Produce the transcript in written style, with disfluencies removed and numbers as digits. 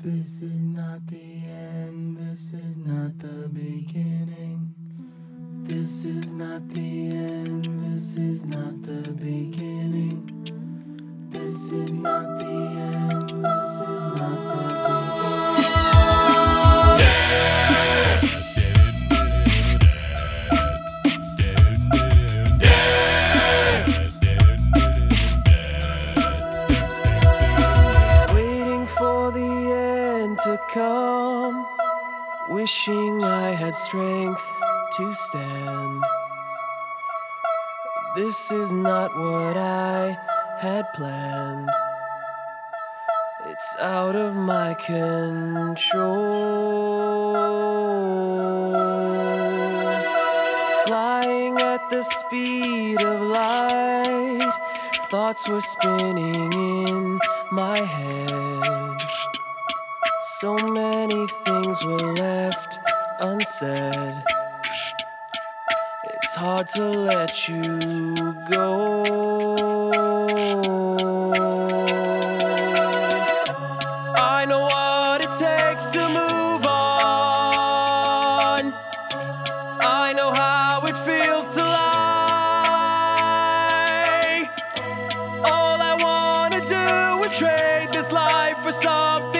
This is not the end, this is not the beginning. This is not the end, this is not the beginning. This is not the end, this is not the beginning. Waiting for the end to come, wishing I had strength to stand. This is not what I had planned. It's out of my control. Flying at the speed of light, thoughts were spinning in my head. So many things were left unsaid. It's hard to let you go. I know what it takes to move on. I know how it feels to lie. All I wanna do is trade this life for something